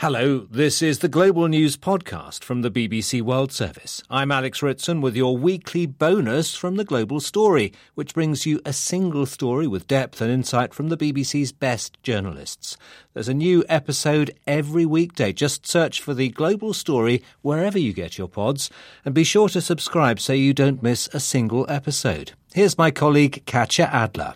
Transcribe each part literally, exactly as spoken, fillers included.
Hello, this is the Global News Podcast from the B B C World Service. I'm Alex Ritson with your weekly bonus from the Global Story, which brings you a single story with depth and insight from the B B C's best journalists. There's a new episode every weekday. Just search for the Global Story wherever you get your pods, and be sure to subscribe so you don't miss a single episode. Here's my colleague Katya Adler.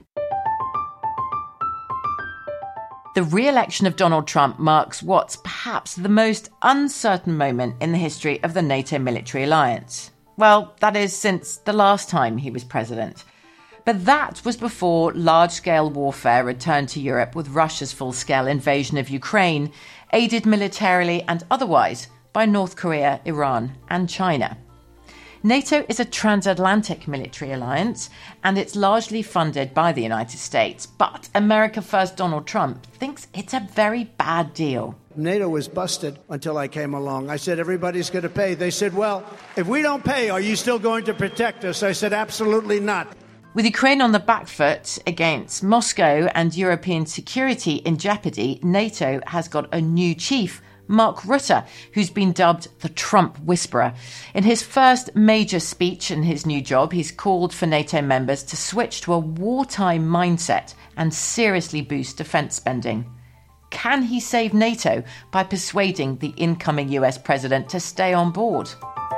The re-election of Donald Trump marks what's perhaps the most uncertain moment in the history of the NATO military alliance. Well, that is since the last time he was president. But that was before large-scale warfare returned to Europe with Russia's full-scale invasion of Ukraine, aided militarily and otherwise by North Korea, Iran and China. NATO is a transatlantic military alliance, and it's largely funded by the United States. But America First Donald Trump thinks it's a very bad deal. NATO was busted until I came along. I said, everybody's going to pay. They said, well, if we don't pay, are you still going to protect us? I said, absolutely not. With Ukraine on the back foot against Moscow and European security in jeopardy, NATO has got a new chief, Mark Rutte, who's been dubbed the Trump Whisperer. In his first major speech in his new job, he's called for NATO members to switch to a wartime mindset and seriously boost defence spending. Can he save NATO by persuading the incoming U S president to stay on board?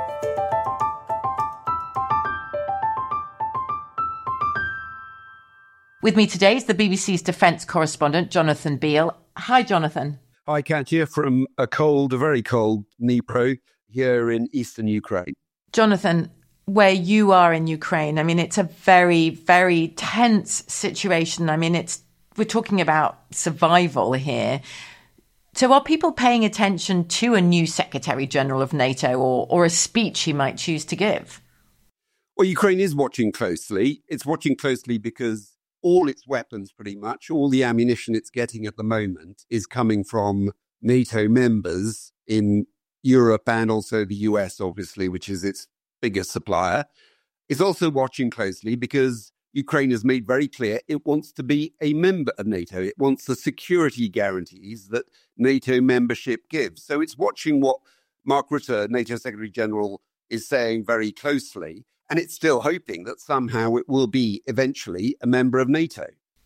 With me today is the B B C's defence correspondent, Jonathan Beale. Hi, Jonathan. Hi, Katya, from a cold, a very cold Dnipro here in eastern Ukraine. Jonathan, where you are in Ukraine, I mean, it's a very, very tense situation. I mean, it's we're talking about survival here. So are people paying attention to a new Secretary General of NATO or, or a speech he might choose to give? Well, Ukraine is watching closely. It's watching closely because all its weapons, pretty much, all the ammunition it's getting at the moment is coming from NATO members in Europe and also the U S, obviously, which is its biggest supplier. It's also watching closely because Ukraine has made very clear it wants to be a member of NATO. It wants the security guarantees that NATO membership gives. So it's watching what Mark Rutte, NATO Secretary General, is saying very closely. And it's still hoping that somehow it will be eventually a member of NATO.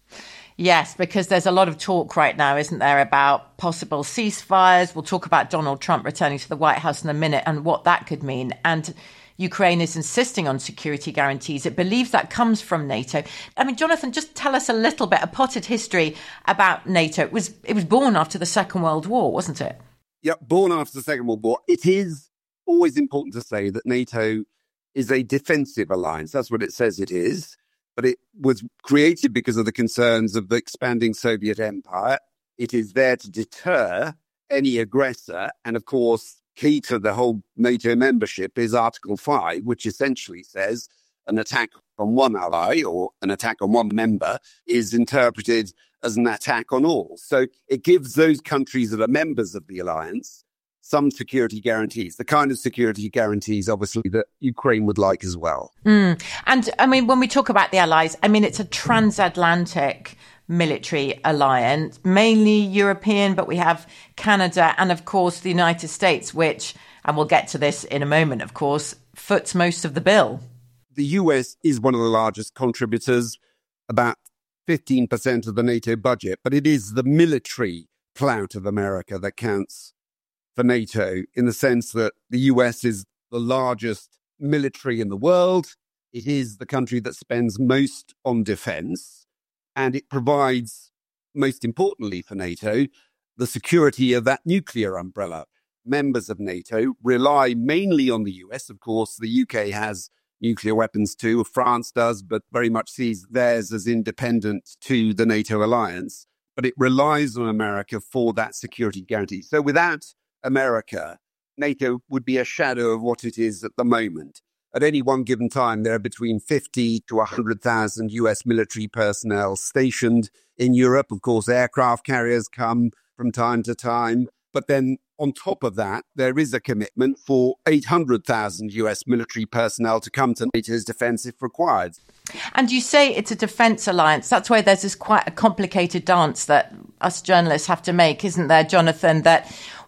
Yes, because there's a lot of talk right now, isn't there, about possible ceasefires. We'll talk about Donald Trump returning to the White House in a minute and what that could mean. And Ukraine is insisting on security guarantees. It believes that comes from NATO. I mean, Jonathan, just tell us a little bit, a potted history about NATO. It was, it was born after the Second World War, wasn't it? Yeah, born after the Second World War. It is always important to say that NATO is a defensive alliance. That's what it says it is. But it was created because of the concerns of the expanding Soviet empire. It is there to deter any aggressor. And of course, key to the whole NATO membership is Article five, which essentially says an attack on one ally or an attack on one member is interpreted as an attack on all. So it gives those countries that are members of the alliance some security guarantees, the kind of security guarantees, obviously, that Ukraine would like as well. Mm. And I mean, when we talk about the allies, I mean, it's a transatlantic military alliance, mainly European, but we have Canada and, of course, the United States, which, and we'll get to this in a moment, of course, foots most of the bill. The U S is one of the largest contributors, about fifteen percent of the NATO budget, but it is the military clout of America that counts for NATO, in the sense that the U S is the largest military in the world. It is the country that spends most on defense, and it provides, most importantly for NATO, the security of that nuclear umbrella. Members of NATO rely mainly on the U S. Of course, the U K has nuclear weapons too. France does, but very much sees theirs as independent to the NATO alliance. But it relies on America for that security guarantee. So without America, NATO would be a shadow of what it is at the moment. At any one given time, there are between fifty to one hundred thousand U S military personnel stationed in Europe. Of course, aircraft carriers come from time to time. But then on top of that, there is a commitment for eight hundred thousand U S military personnel to come to NATO's defence if required. And you say it's a defence alliance. That's why there's this quite a complicated dance that us journalists have to make, isn't there, Jonathan? That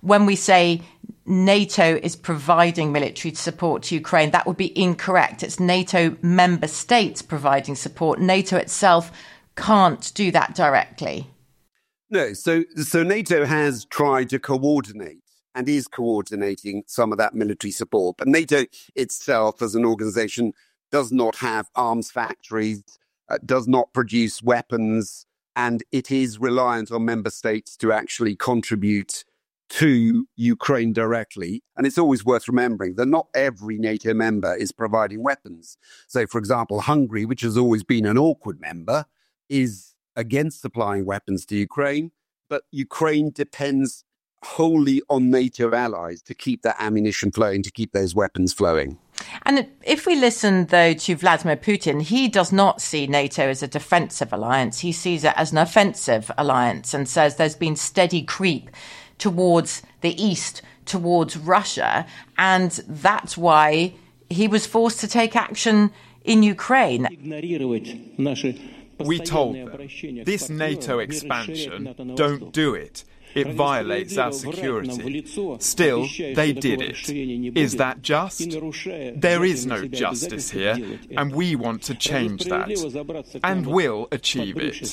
when we say NATO is providing military support to Ukraine, that would be incorrect. It's NATO member states providing support. NATO itself can't do that directly. No, so so NATO has tried to coordinate and is coordinating some of that military support. But NATO itself as an organization does not have arms factories, uh, does not produce weapons, and it is reliant on member states to actually contribute to Ukraine directly. And it's always worth remembering that not every NATO member is providing weapons. So, for example, Hungary, which has always been an awkward member, is against supplying weapons to Ukraine, but Ukraine depends wholly on NATO allies to keep that ammunition flowing, to keep those weapons flowing. And if we listen, though, to Vladimir Putin, he does not see NATO as a defensive alliance. He sees it as an offensive alliance and says there's been steady creep towards the east, towards Russia. And that's why he was forced to take action in Ukraine. We told them, this NATO expansion, don't do it. It violates our security. Still, they did it. Is that just? There is no justice here, and we want to change that, and will achieve it.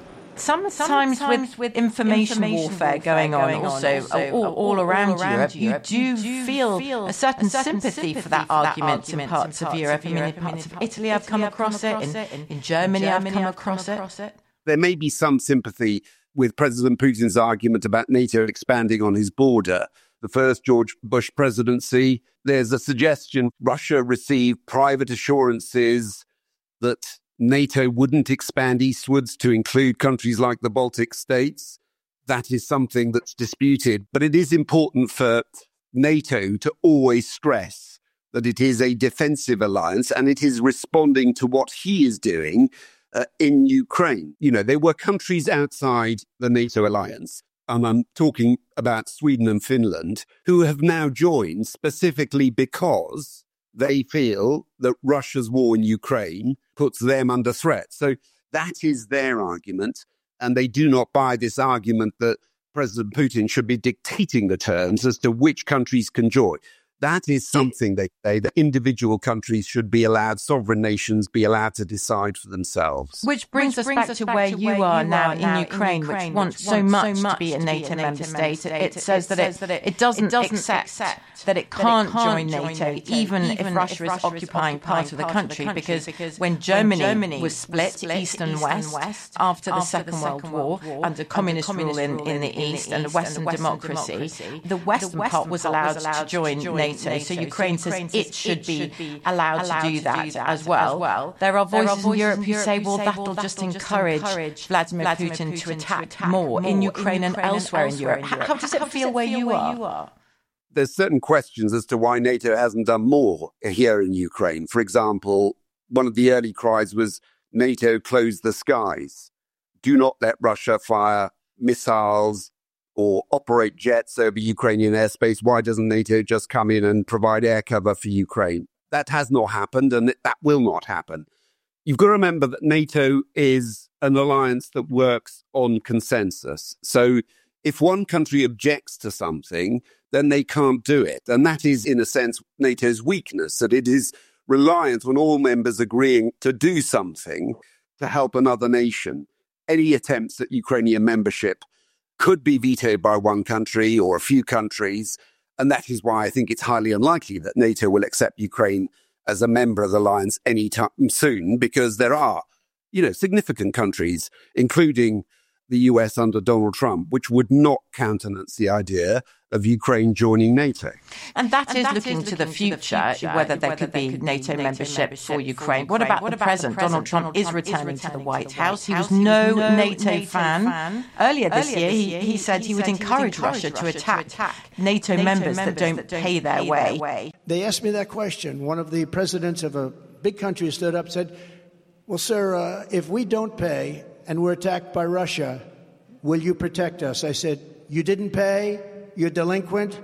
Sometimes, Sometimes with, with information, information warfare, warfare going on, going also, on also all, all, all around, around Europe, Europe, you do, you do feel, feel a certain, a certain sympathy, sympathy for that argument, argument in parts, parts of Europe. I mean, in parts of Italy, I've come across it. In, in, in Germany, I've come across it. There may be some sympathy with President Putin's argument about NATO expanding on his border. The first George Bush presidency, there's a suggestion Russia received private assurances that NATO wouldn't expand eastwards to include countries like the Baltic states. That is something that's disputed. But it is important for NATO to always stress that it is a defensive alliance and it is responding to what he is doing uh, in Ukraine. You know, there were countries outside the NATO alliance, and I'm talking about Sweden and Finland, who have now joined specifically because they feel that Russia's war in Ukraine puts them under threat. So that is their argument. And they do not buy this argument that President Putin should be dictating the terms as to which countries can join. That is something they say that individual countries should be allowed, sovereign nations be allowed to decide for themselves. Which brings, which brings us back, us to, back where to where you are now in, now Ukraine, in Ukraine, which wants so much, so much to be a NATO, NATO member state. state. It, it says that it, it, it doesn't, it doesn't accept, accept that it can't, that it can't join NATO, NATO even, even if Russia is occupying part of the country, country because, because when Germany, when Germany was split, split east and west, west after the after Second, the Second World, World War, under communist rule in, in the east and Western democracy, the Western part was allowed to join NATO. So Ukraine says it should be allowed to do that as well. There are voices in Europe who say, well, that'll just encourage Vladimir Putin to attack more in Ukraine and elsewhere in Europe. How does it feel where you are? There's certain questions as to why NATO hasn't done more here in Ukraine. For example, one of the early cries was NATO close the skies. Do not let Russia fire missiles or operate jets over Ukrainian airspace. Why doesn't NATO just come in and provide air cover for Ukraine? That has not happened, and that will not happen. You've got to remember that NATO is an alliance that works on consensus. So if one country objects to something, then they can't do it. And that is, in a sense, NATO's weakness, that it is reliant on all members agreeing to do something to help another nation. Any attempts at Ukrainian membership could be vetoed by one country or a few countries. And that is why I think it's highly unlikely that NATO will accept Ukraine as a member of the alliance anytime soon, because there are, you know, significant countries, including the U S under Donald Trump, which would not countenance the idea of Ukraine joining NATO. And that, and is, that looking is looking to the future, to the future whether there whether could be NATO, NATO membership, membership for Ukraine. What about, what about the present? Donald Trump, Donald Trump is returning, returning to the White House. He was no, no NATO, NATO fan. fan. Earlier this Earlier year, he, he, he said he, he would encourage, encourage Russia, Russia to attack, attack NATO, NATO members, members that don't, that don't pay their way. way. They asked me that question. One of the presidents of a big country stood up and said, well, sir, uh, if we don't pay and we're attacked by Russia, will you protect us? I said, you didn't pay? You're delinquent?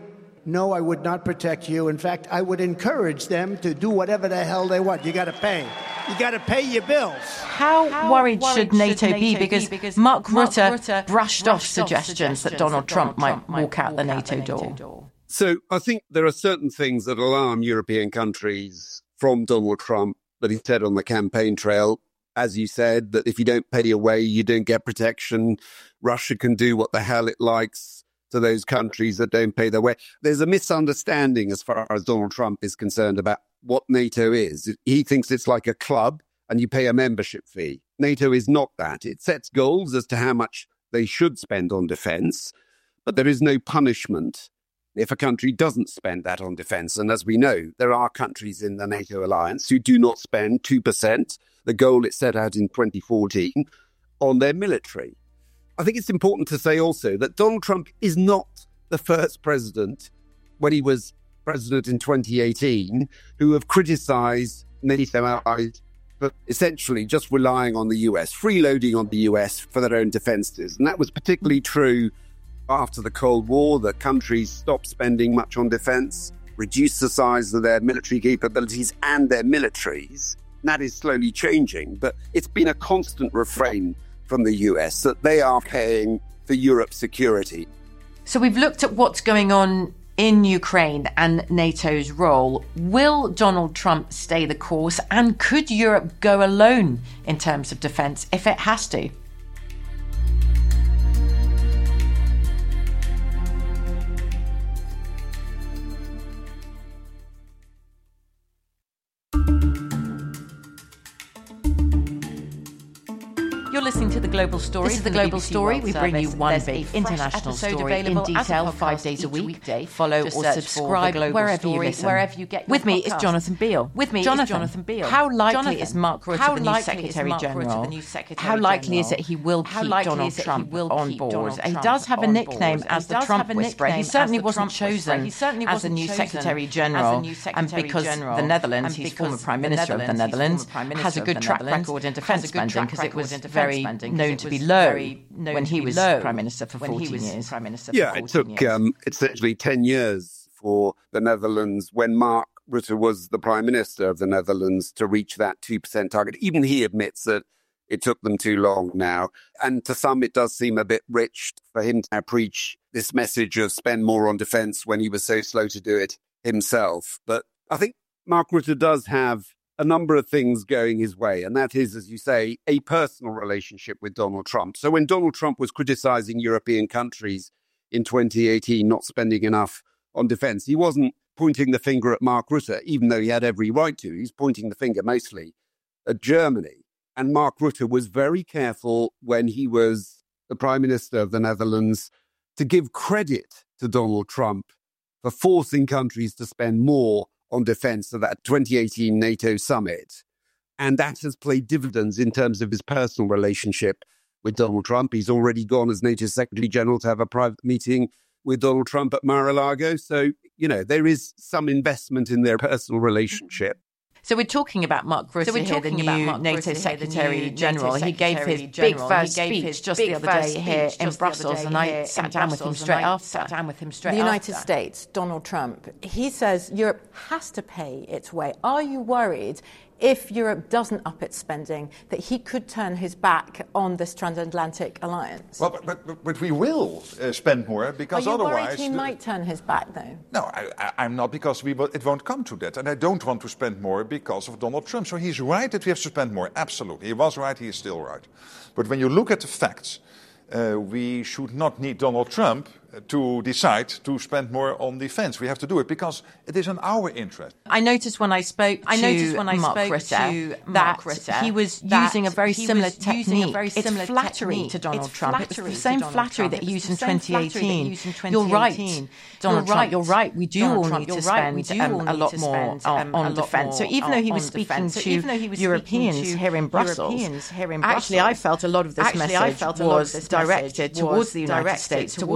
no, I would not protect you. In fact, I would encourage them to do whatever the hell they want. You got to pay. You got to pay your bills. How, How worried, worried should NATO, NATO be? Because, because Mark, Mark Rutte, Rutte brushed off suggestions that Donald Trump, Trump might walk out the NATO, NATO door. door. So I think there are certain things that alarm European countries from Donald Trump that he said on the campaign trail. As you said, that if you don't pay your way, you don't get protection. Russia can do what the hell it likes to those countries that don't pay their way. There's a misunderstanding as far as Donald Trump is concerned about what NATO is. He thinks it's like a club and you pay a membership fee. NATO is not that. It sets goals as to how much they should spend on defence, but there is no punishment if a country doesn't spend that on defence. And as we know, there are countries in the NATO alliance who do not spend two percent, the goal it set out in twenty fourteen, on their military. I think it's important to say also that Donald Trump is not the first president, when he was president in twenty eighteen, who have criticised NATO allies for essentially just relying on the U S, freeloading on the U S for their own defences. And that was particularly true after the Cold War, that countries stopped spending much on defence, reduced the size of their military capabilities and their militaries. And that is slowly changing, but it's been a constant refrain from the U S that they are paying for Europe's security. So we've looked at what's going on in Ukraine and NATO's role. Will Donald Trump stay the course, and could Europe go alone in terms of defence if it has to? You're listening to The Global Story. This is The Global Story. We bring you one big international story in detail five days a week. Follow or subscribe wherever you listen. Wherever you get. With me is Jonathan Beale. With me is Jonathan Beale. How likely is Mark Rutte, the new Secretary General? How likely is it he will keep Donald Trump on board? He does have a nickname as the Trump Whisperer. He certainly wasn't chosen as the new Secretary General, and because the Netherlands, he's former Prime Minister of the Netherlands, has a good track record in defence spending, because it was very known to be low when he was Prime Minister for fourteen years. Yeah, it took um, essentially ten years for the Netherlands, when Mark Rutte was the Prime Minister of the Netherlands, to reach that two percent target. Even he admits that it took them too long now. And to some, it does seem a bit rich for him to preach this message of spend more on defence when he was so slow to do it himself. But I think Mark Rutte does have a number of things going his way, and that is, as you say, a personal relationship with Donald Trump. So when Donald Trump was criticising European countries in twenty eighteen not spending enough on defence, he wasn't pointing the finger at Mark Rutte, even though he had every right to. He's pointing the finger mostly at Germany. And Mark Rutte was very careful when he was the Prime Minister of the Netherlands to give credit to Donald Trump for forcing countries to spend more on defence of that twenty eighteen NATO summit. And that has played dividends in terms of his personal relationship with Donald Trump. He's already gone as NATO Secretary General to have a private meeting with Donald Trump at Mar-a-Lago. So, you know, there is some investment in their personal relationship. So we're talking about Mark Rutte, so we're here, the new NATO Secretary General. He gave his big first speech just the other day here in Brussels, and I sat down with him straight after. Sat down with him straight the United States, Donald Trump, he says Europe has to pay its way. Are you worried, if Europe doesn't up its spending, that he could turn his back on this transatlantic alliance? Well, but, but, but we will uh, spend more, because Are you otherwise... worried he the, might turn his back, though? No, I, I, I'm not, because we will, it won't come to that. And I don't want to spend more because of Donald Trump. So he's right that we have to spend more. Absolutely. He was right. He is still right. But when you look at the facts, uh, we should not need Donald Trump to decide to spend more on defence. We have to do it because it is in our interest. I noticed when I spoke to I noticed when I Mark spoke Rutte to that Rutte, he was using a very similar technique. Very similar it's flattery technique. to Donald it's Trump. It was the same flattery that he used in twenty eighteen. You're right, Donald Trump. You're right. We do all need to spend um, a lot more on, on defence. So even though he was speaking to Europeans here in Brussels, actually I felt a lot of this message was directed towards the United States, towards the income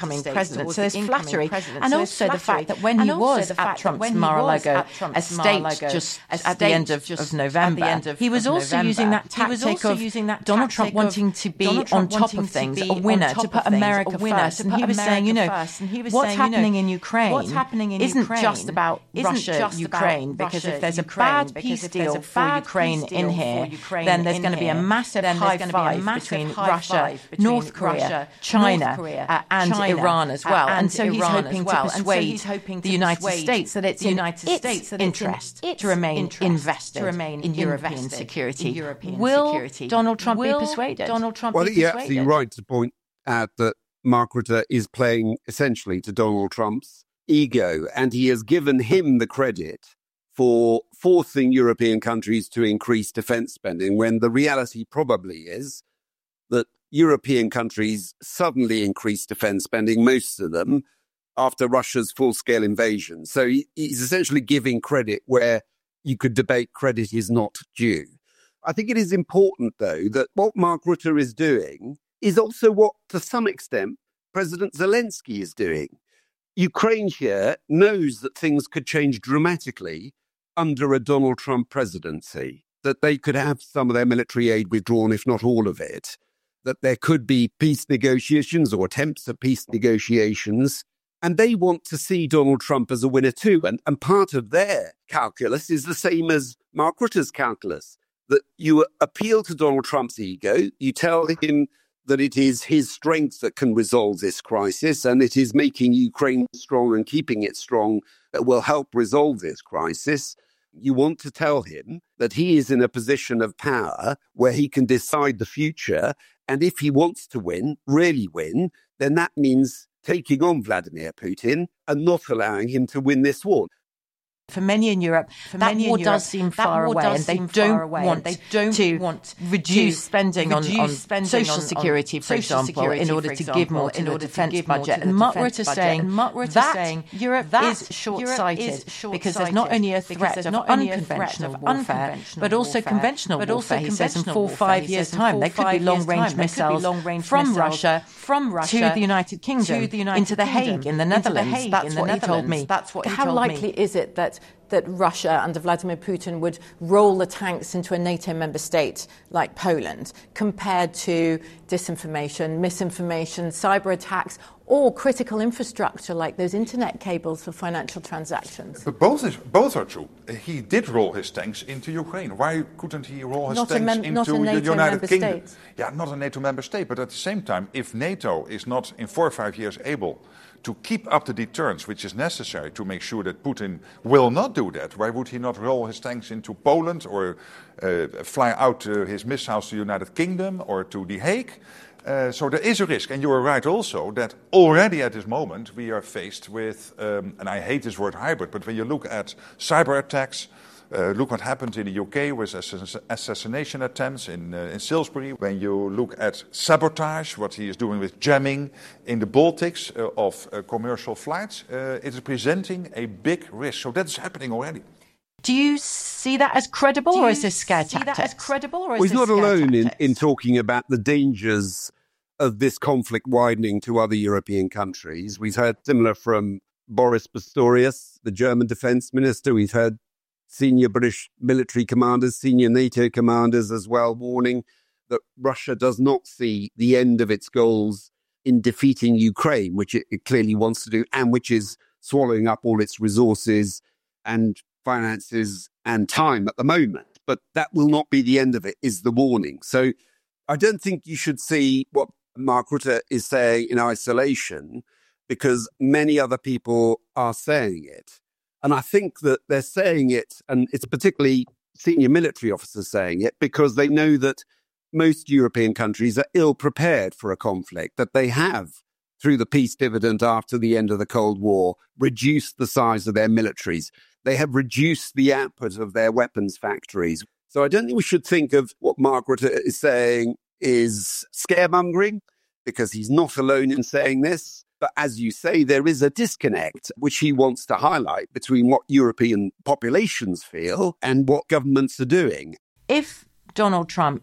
incoming president. So there's flattery. And so also the fact that when he was at Trump's Mar-a-Lago estate just at the end of, of November, he was also using that tactic of Donald Trump wanting to be on top of things, a winner, to put America first. And he was saying, you know, what's happening in Ukraine isn't just about Russia, Ukraine, because if there's a bad peace deal for Ukraine in here, then there's going to be a massive high five between Russia, North Korea, China, uh, and China, Iran as well. Uh, and, and so he's Iran hoping well. to persuade so hoping to the United persuade States that it's in United its States that interest it's in its to remain interest invested to remain in European invested security. In European Will security. Donald Trump Will be persuaded? Donald Trump well, be you're persuaded? absolutely right to point out that Mark Rutte is playing essentially to Donald Trump's ego, and he has given him the credit for forcing European countries to increase defence spending, when the reality probably is that European countries suddenly increased defence spending, most of them, after Russia's full-scale invasion. So he, he's essentially giving credit where you could debate credit is not due. I think it is important, though, that what Mark Rutte is doing is also what, to some extent, President Zelensky is doing. Ukraine here knows that things could change dramatically under a Donald Trump presidency, that they could have some of their military aid withdrawn, if not all of it, that there could be peace negotiations or attempts at peace negotiations, and they want to see Donald Trump as a winner too. And, and part of their calculus is the same as Mark Rutte's calculus, that you appeal to Donald Trump's ego, you tell him that it is his strength that can resolve this crisis, and it is making Ukraine strong and keeping it strong that will help resolve this crisis. You want to tell him that he is in a position of power where he can decide the future, and if he wants to win, really win, then that means taking on Vladimir Putin and not allowing him to win this war. For many in Europe, For that war Europe, does seem far away, and they don't want they don't to want reduce spending on, on spending social on, security, for example, security, in order to example, give more to the defence budget. And Mark Rutte is saying that saying Europe that is short-sighted because there's not only a threat of unconventional warfare, but also conventional warfare. He says in four, five years' time, there could be long-range missiles from Russia from Russia to the United Kingdom into The Hague in the Netherlands. That's what he told me. That's what he told me. How likely is it that that Russia under Vladimir Putin would roll the tanks into a NATO member state like Poland, compared to disinformation, misinformation, cyber attacks, or critical infrastructure like those internet cables for financial transactions? But both is, both are true. He did roll his tanks into Ukraine. Why couldn't he roll his not tanks mem- into the NATO United Kingdom? State. Yeah, not a NATO member state. But at the same time, if NATO is not in four or five years able to keep up the deterrence which is necessary to make sure that Putin will not do that, why would he not roll his tanks into Poland or uh, fly out uh, his missiles to the United Kingdom or to The Hague? Uh, so there is a risk, and you are right also that already at this moment we are faced with, um, and I hate this word hybrid, but when you look at cyber attacks, Uh, look what happened in the U K with ass- assassination attempts in, uh, in Salisbury. When you look at sabotage, what he is doing with jamming in the Baltics uh, of uh, commercial flights, uh, it is presenting a big risk. So that's happening already. Do you see that as credible, or is this scare tactics? That as credible, or is well, he's this not alone in, tactics? in talking about the dangers of this conflict widening to other European countries. We've heard similar from Boris Pistorius, the German defence minister. We've heard senior British military commanders, senior NATO commanders as well, warning that Russia does not see the end of its goals in defeating Ukraine, which it, it clearly wants to do, and which is swallowing up all its resources and finances and time at the moment. But that will not be the end of it, is the warning. So I don't think you should see what Mark Rutte is saying in isolation, because many other people are saying it. And I think that they're saying it, and it's particularly senior military officers saying it, because they know that most European countries are ill prepared for a conflict, that they have, through the peace dividend after the end of the Cold War, reduced the size of their militaries. They have reduced the output of their weapons factories. So I don't think we should think of what Mark Rutte is saying is scaremongering, because he's not alone in saying this. But as you say, there is a disconnect, which he wants to highlight, between what European populations feel and what governments are doing. If Donald Trump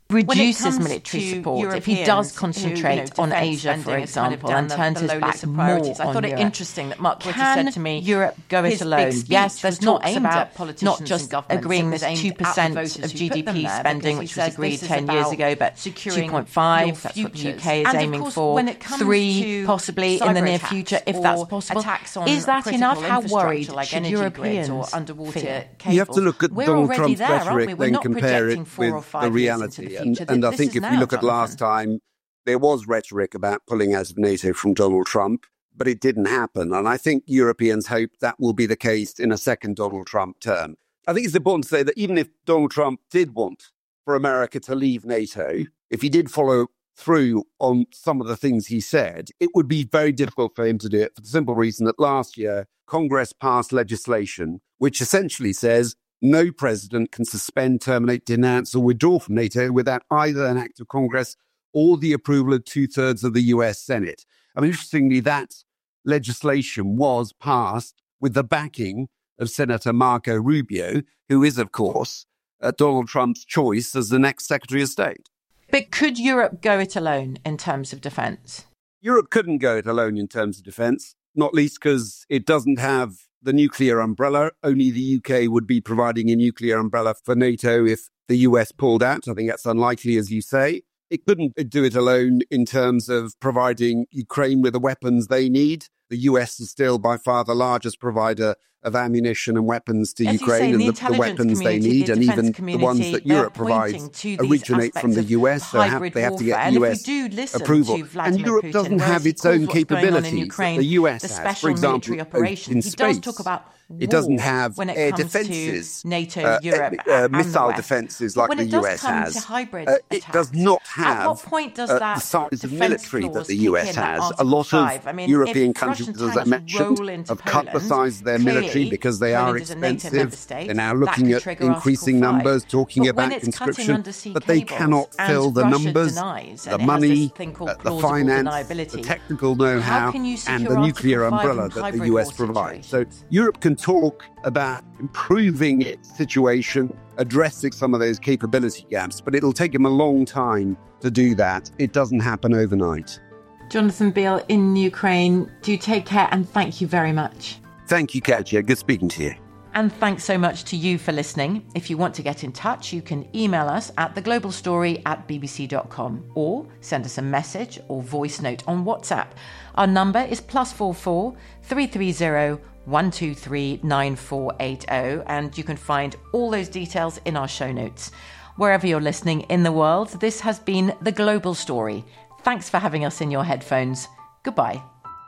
reduces military support, Europeans if he does concentrate who, you know, on Asia, for example, kind of and turns his back more on I thought Europe. It interesting that Mark Rutte said to me, Europe go it alone. Yes, there's not aimed at politicians not just agreeing this two percent of G D P spending, which was agreed ten years ago, but two point five, that's what the U K is aiming for, three possibly in the near future, if that's possible. Is that enough? How worried should Europeans feel? You have to look at Donald Trump's rhetoric, then compare it with the reality. And, and I think if you look at last time, there was rhetoric about pulling out of NATO from Donald Trump, but it didn't happen. And I think Europeans hope that will be the case in a second Donald Trump term. I think it's important to say that even if Donald Trump did want for America to leave NATO, if he did follow through on some of the things he said, it would be very difficult for him to do it for the simple reason that last year, Congress passed legislation which essentially says no president can suspend, terminate, denounce, or withdraw from NATO without either an act of Congress or the approval of two-thirds of the U S Senate. I mean, interestingly, that legislation was passed with the backing of Senator Marco Rubio, who is, of course, uh, Donald Trump's choice as the next Secretary of State. But could Europe go it alone in terms of defence? Europe couldn't go it alone in terms of defence, not least because it doesn't have the nuclear umbrella. Only the U K would be providing a nuclear umbrella for NATO if the U S pulled out. I think that's unlikely, as you say. It couldn't do it alone in terms of providing Ukraine with the weapons they need. The U S is still by far the largest provider of ammunition and weapons to As Ukraine say, and the, the weapons they need, the and even the ones that Europe provides originate from the U S, so have, they have to get U S approval. And Europe Putin, doesn't have its own capabilities Ukraine, the U S has. For example, in space, it doesn't have air defences, NATO, uh, Europe, uh, missile defences like the U S has. Uh, it does not have At what point does uh, that the size of military that the U S has. A lot of I mean, European countries, as I mentioned, have cut the size of their military because they are expensive. They're now looking at increasing numbers, talking about conscription, but they cannot fill the numbers, the money, uh, the finance, the technical know-how, and the nuclear umbrella that the U S provides. So Europe can talk about improving its situation, addressing some of those capability gaps, but it'll take them a long time to do that. It doesn't happen overnight. Jonathan Beale in Ukraine, do take care and thank you very much. Thank you, Katya. Good speaking to you. And thanks so much to you for listening. If you want to get in touch, you can email us at theglobalstory at bbc dot com or send us a message or voice note on WhatsApp. Our number is plus four four three three zero one two three nine four eight zero, and you can find all those details in our show notes. Wherever you're listening in the world, this has been The Global Story. Thanks for having us in your headphones. Goodbye.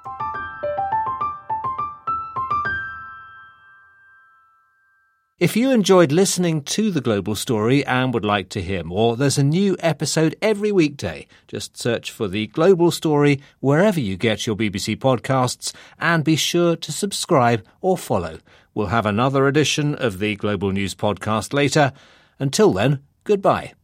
If you enjoyed listening to The Global Story and would like to hear more, there's a new episode every weekday. Just search for The Global Story wherever you get your B B C podcasts and be sure to subscribe or follow. We'll have another edition of the Global News Podcast later. Until then, goodbye.